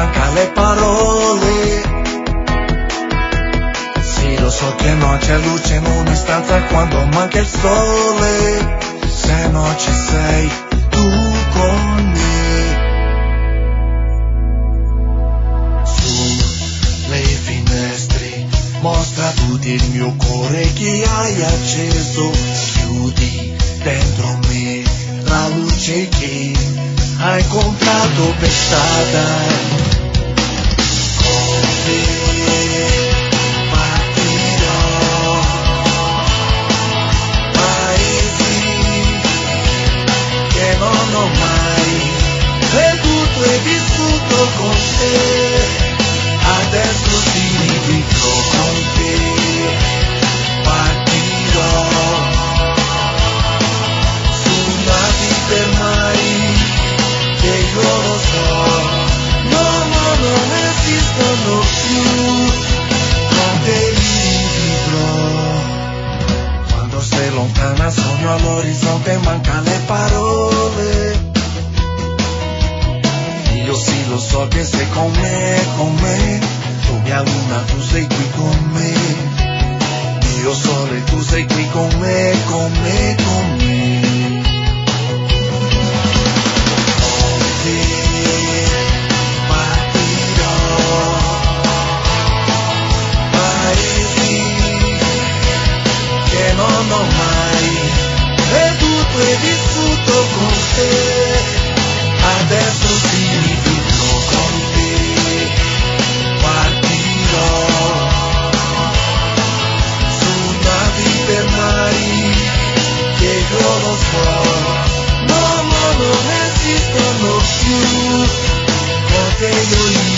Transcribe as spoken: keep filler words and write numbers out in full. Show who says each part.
Speaker 1: manca le parole. Sì, lo so che non c'è luce in una stanza quando manca il sole, se non ci sei tu con me. Sulle finestre mostra tutto il mio cuore che hai acceso, chiudi dentro me la luce che hai comprato per strada. Con te partirò, paesi che non ho mai veduto e vissuto con te, adesso ti dico con te partirò, sulla vita mai che io lo so, no, no, non esistono più, con te li vivrò. Quando sei lontana sogno all'orizzonte, manca le parole. Io sì lo so che sei con me, con me, tu mia luna, tu sei qui con me, io sole, tu sei qui con me, con me, con me. Non ho mai veduto e vissuto con te, adesso sì vivo con te, partirò su navi per mari che io lo so, no, no, non esistono più, con te io